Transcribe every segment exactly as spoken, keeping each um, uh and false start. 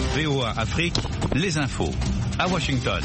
V O A Afrique, les infos. À Washington.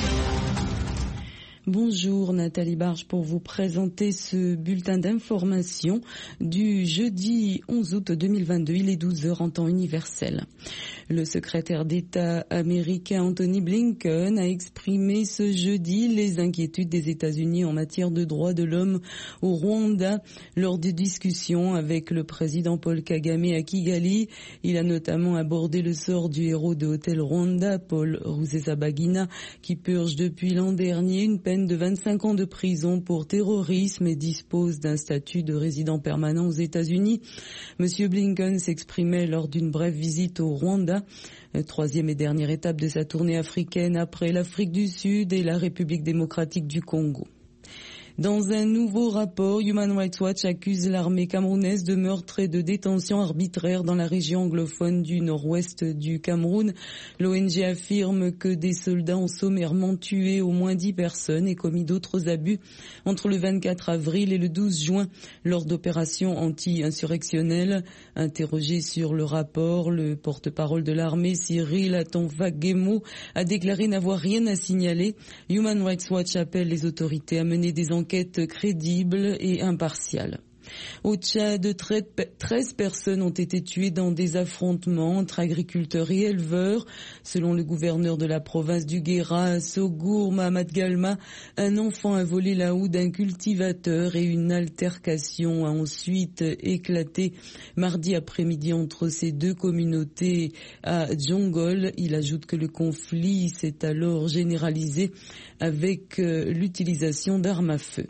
Bonjour Nathalie Barge pour vous présenter ce bulletin d'information du jeudi onze août deux mille vingt-deux. Il est douze heures en temps universel. Le secrétaire d'État américain Anthony Blinken a exprimé ce jeudi les inquiétudes des États-Unis en matière de droits de l'homme au Rwanda lors des discussions avec le président Paul Kagame à Kigali. Il a notamment abordé le sort du héros de Hotel Rwanda, Paul Rusesabagina, qui purge depuis l'an dernier une peine de vingt-cinq ans de prison pour terrorisme et dispose d'un statut de résident permanent aux États-Unis. Monsieur Blinken s'exprimait lors d'une brève visite au Rwanda, troisième et dernière étape de sa tournée africaine après l'Afrique du Sud et la République démocratique du Congo. Dans un nouveau rapport, Human Rights Watch accuse l'armée camerounaise de meurtre et de détention arbitraire dans la région anglophone du nord-ouest du Cameroun. L'O N G affirme que des soldats ont sommairement tué au moins dix personnes et commis d'autres abus entre le vingt-quatre avril et le douze juin lors d'opérations anti-insurrectionnelles. Interrogé sur le rapport, le porte-parole de l'armée, Cyril Atonvagemo, a déclaré n'avoir rien à signaler. Human Rights Watch appelle les autorités à mener des enquêtes enquête crédible et impartiale. Au Tchad, treize personnes ont été tuées dans des affrontements entre agriculteurs et éleveurs. Selon le gouverneur de la province du Guéra, Sogour Mahamad Galma, un enfant a volé la houe d'un cultivateur et une altercation a ensuite éclaté mardi après-midi entre ces deux communautés à Djongol. Il ajoute que le conflit s'est alors généralisé avec l'utilisation d'armes à feu.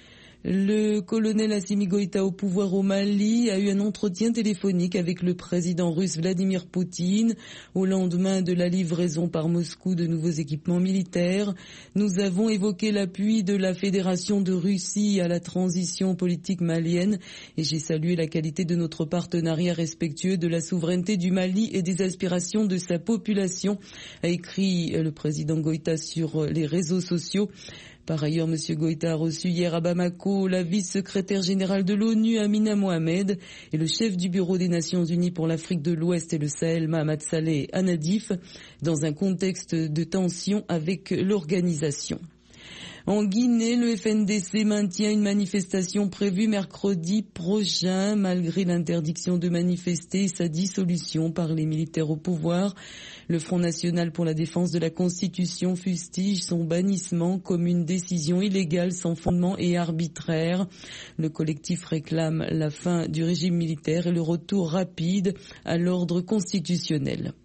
Le colonel Assimi Goïta au pouvoir au Mali a eu un entretien téléphonique avec le président russe Vladimir Poutine au lendemain de la livraison par Moscou de nouveaux équipements militaires. Nous avons évoqué l'appui de la Fédération de Russie à la transition politique malienne et j'ai salué la qualité de notre partenariat respectueux de la souveraineté du Mali et des aspirations de sa population, a écrit le président Goïta sur les réseaux sociaux. Par ailleurs, M. Goïta a reçu hier à Bamako la vice-secrétaire générale de l'ONU, Amina Mohamed, et le chef du bureau des Nations Unies pour l'Afrique de l'Ouest et le Sahel, Mahamat Saleh Anadif, dans un contexte de tension avec l'organisation. En Guinée, le F N D C maintient une manifestation prévue mercredi prochain, malgré l'interdiction de manifester et sa dissolution par les militaires au pouvoir. Le Front National pour la défense de la Constitution fustige son bannissement comme une décision illégale sans fondement et arbitraire. Le collectif réclame la fin du régime militaire et le retour rapide à l'ordre constitutionnel.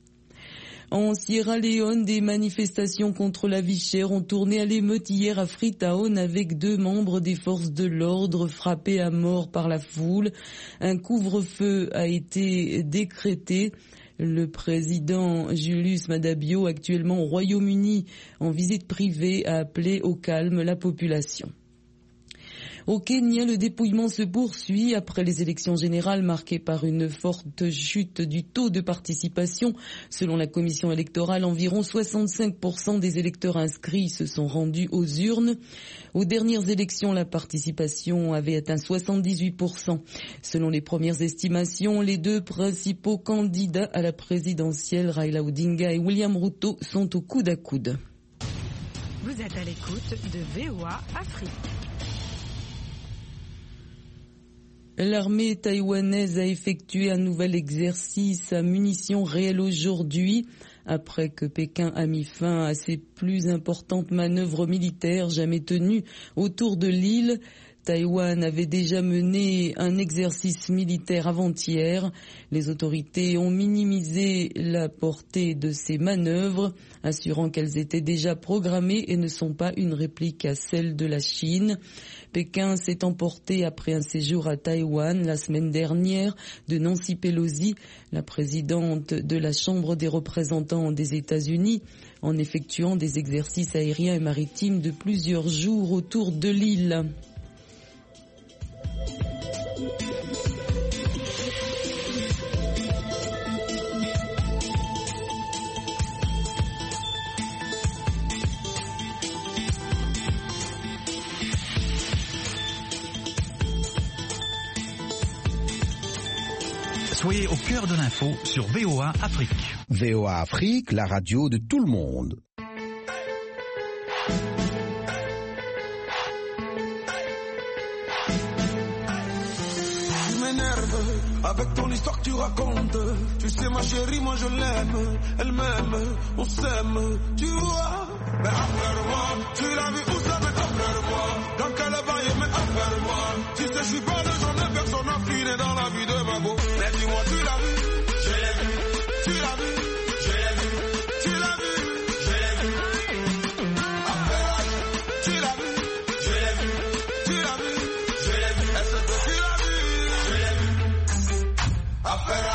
En Sierra Leone, des manifestations contre la vie chère ont tourné à l'émeute hier à Freetown avec deux membres des forces de l'ordre frappés à mort par la foule. Un couvre-feu a été décrété. Le président Julius Maada Bio, actuellement au Royaume-Uni en visite privée, a appelé au calme la population. Au Kenya, le dépouillement se poursuit après les élections générales marquées par une forte chute du taux de participation. Selon la commission électorale, environ soixante-cinq pour cent des électeurs inscrits se sont rendus aux urnes. Aux dernières élections, la participation avait atteint soixante-dix-huit pour cent. Selon les premières estimations, les deux principaux candidats à la présidentielle, Raila Odinga et William Ruto, sont au coude à coude. Vous êtes à l'écoute de V O A Afrique. L'armée taïwanaise a effectué un nouvel exercice à munitions réelles aujourd'hui, après que Pékin a mis fin à ses plus importantes manœuvres militaires jamais tenues autour de l'île. Taïwan avait déjà mené un exercice militaire avant-hier. Les autorités ont minimisé la portée de ces manœuvres, assurant qu'elles étaient déjà programmées et ne sont pas une réplique à celle de la Chine. Pékin s'est emporté après un séjour à Taïwan la semaine dernière de Nancy Pelosi, la présidente de la Chambre des représentants des États-Unis, en effectuant des exercices aériens et maritimes de plusieurs jours autour de l'île. Soyez au cœur de l'info sur V O A Afrique. V O A Afrique, la radio de tout le monde. Tu m'énerves avec ton histoire que tu racontes. Tu sais ma chérie, moi je l'aime. Elle m'aime, on s'aime, tu vois. Mais affaire-moi, tu l'as vu où ça, mais affaire-moi. Dans quel bail, mais affaire-moi. Tu sais, je suis pas le genre de personne affinée dans la vie de ma go. Mais dis-moi, tu l'as vu, je l'ai vu. Tu l'as vu, je l'ai vu. Tu l'as vu, je l'ai vu. Affaire, tu l'as vu, je l'ai vu. Tu l'as vu, je l'ai vu. Est-ce que tu l'as vu, je l'ai vu. Affaire.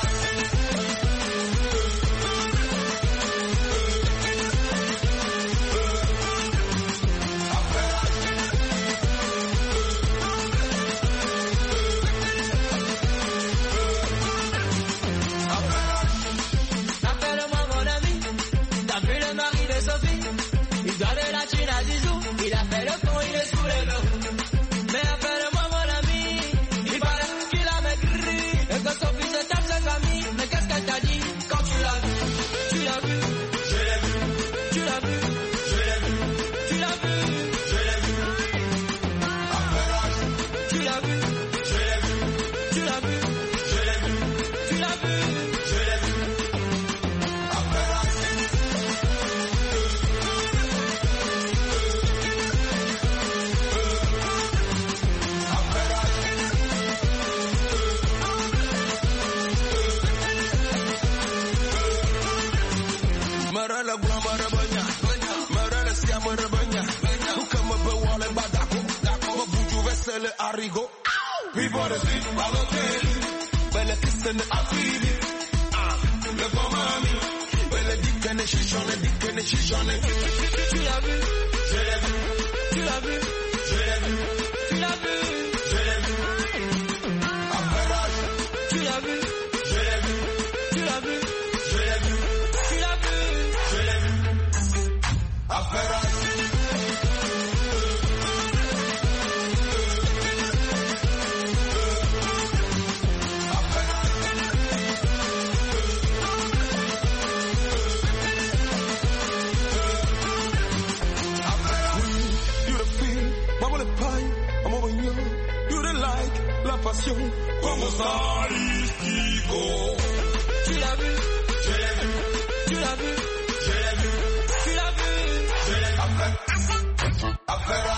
Il a fait le con, il est sous les verrous. Mais appelle-moi mon ami, il paraît qu'il a maigri et que son fils est tape ses amis. Mais qu'est-ce qu'elle t'a dit quand tu l'as vu? Tu l'as vu, je l'ai vu. Tu l'as vu, je l'ai vu. Tu l'as vu, je l'ai vu. Tu l'as vu, je l'ai vu. Tu l'as vu, je l'ai vu. Tu l'as vu, je l'ai vu. Marala gramara banya, marala siamara banya. Ukama bewale badako, dako buju vesele arigo. We bought a seat, Balotelli. Bella kissing the afili. Ah, le pomami. Bella dickene, shishone, dickene, shishone. Tu l'as vu, je l'ai vu. Tu l'as vu, je l'ai vu. Tu l'as vu, je l'ai vu. Affairage, tu l'as vu, je l'ai vu. Tu l'as vu, je l'ai vu. Tu l'as vu, je l'ai vu. Affairage. Como Salistico. Tu l'as vu, Je l'ai vu. tu l'as vu, Je l'ai vu. tu l'as vu. Je l'ai vu. Affaire. Affaire.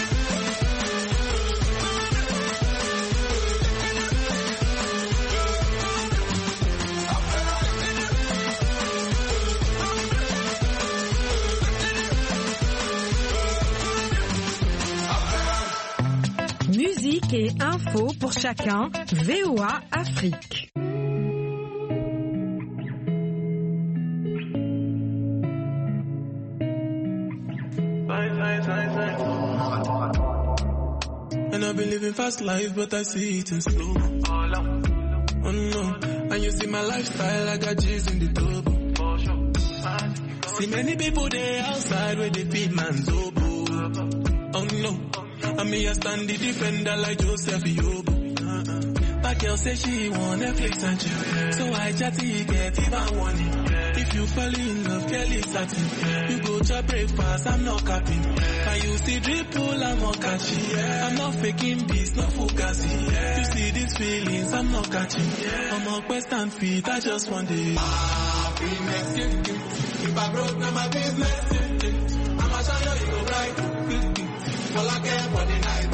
Musique et info pour chacun, V O A Afrique. And I've been living fast life, but I see it in slow. Oh no, and you see my lifestyle, I got G's in the double. See many people there outside where they feed man's oboe. Oh no, and me I stand the defender like Joseph Yobo. But girl say she want Netflix and chill, so I chatty get even warning. If you fall in love, girl, it's satin. You go to breakfast, I'm not capping. And you see dripple, I'm not catching. I'm not faking beats, not focusing. You see these feelings, I'm not catching. I'm on quest and feet, I just want it. Happiness, if I broke, now my business. I'ma show you, you go right. All I care for the night.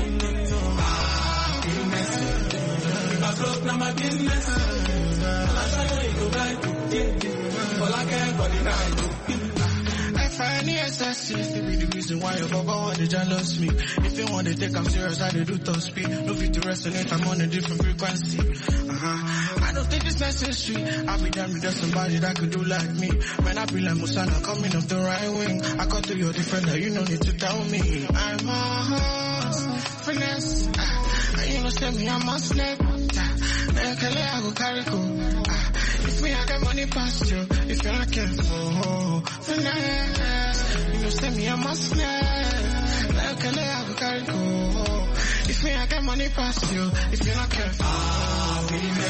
Happiness, if I broke, now my business. I'ma show you, you go right. All I care for the night. I find the excesses to be the reason why your baba want to jealous me. If you want to take I'm serious, I do top speed. No fit to resonate, I'm on a different frequency. Uh-huh. I don't think it's necessary. I'll be damned if there's somebody that could do like me. When I be like Musana coming off the right wing, I got to your defender, you no need to tell me. I'm a horse, finesse. Uh, and you know say me, I'm a snake. Uh, I go carry go. Uh, if me, I got money past you. If you're not careful, finesse. You know say me, I'm a snake. I go carry go. If me, I got money past you. If you're not careful.